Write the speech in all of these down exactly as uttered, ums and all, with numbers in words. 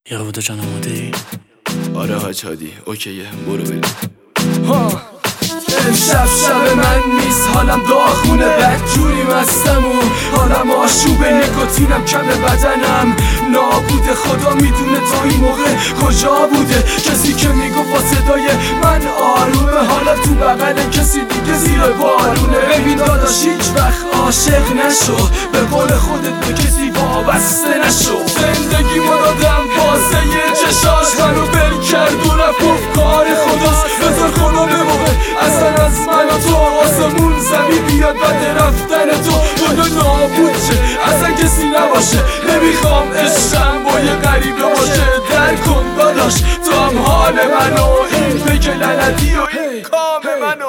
یه قبوده جان آماده ای؟ آره حاج هادی اوکیه برو بریم. ها امشب شب من نیست، حالم داغونه، بدجوری مستم و حالم آشوب، نیکوتینم کم بدنم نابود. خدا میدونه تا این موقع کجا بوده کسی که میگفت با صدای من آرومه، حالا تو بغل کسی دیگه زیر بارونه. ببین داداش هیچ وقت عاشق نشو، به قول خودت به کسی وابسته نشو. زندگی ما دادم بازه چشاش، منو بل کرد و رفت کار خداست. بذار خدا بمونه اصلا از من و تو، آسمون زمین بیاد بعد رفتن تو دنیا نابود شه، اصلا کسی نباشه. نمیخوام عشقم با یه غریبه باشه، در کن داداش تو هم حال منو، این بگه لعنتی و این کام منو.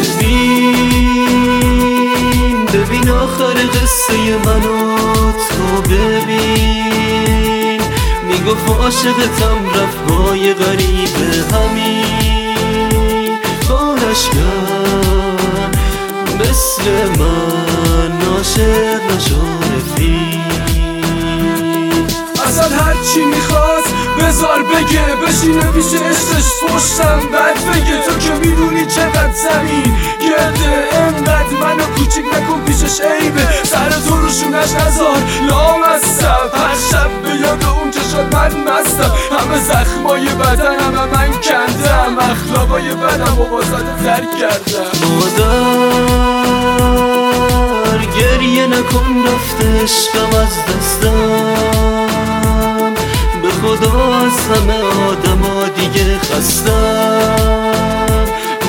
ببین ببین آخر قصه منو تو ببین، میگفت عاشقتم رفت با یه غریبه، همین کارش کرد مثل من عاشق نشو رفیق. اصلا هرچی میخواست بذار بگه، بشینه پیش عشقش پشتم بد بگه. تو که میدونی چقدر زمین گرده، انقدر منو کوچیک نکن پیشش عیبه. سر تو روشونش نزار لامصب، هر شب به یاد اون چشات من مستم. همه زخمای بدنم هم من کندم، اخلاقای بدم و بازد تر کردم. مادر گریه نکن رفته عشقم از دستم، به خدا از همه آدم ها دیگه خستم.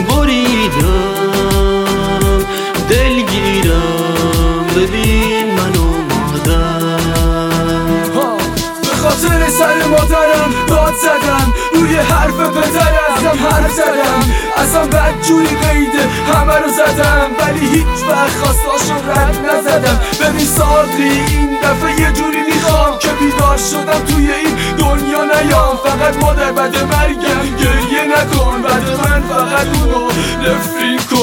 بریدم دلگیرم ببین منو مادر، به خاطر سر مادرم داد زدم، روی حرف پدرم حرف زدم. اصلا بدجوری قیده همه رو زدم، ولی هیچ وقت خواستاشو رد نزدم. ببین ساقی این دفعه یه جوری میخوام که بیدار شدم توی این دنیا نیام. فقط مادر بعد مرگم گریه نکن، بعد من فقط اونو نفرین کن.